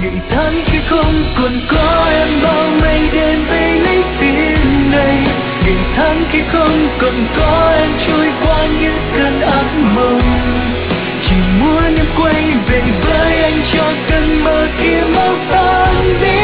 ngày tháng khi không còn có em bao mây đen vây lấy tim này. Ngày tháng khi không còn có em trôi qua như cơn ác mộng. Chỉ muốn em quay về với anh cho cơn mơ kia mau tan đi.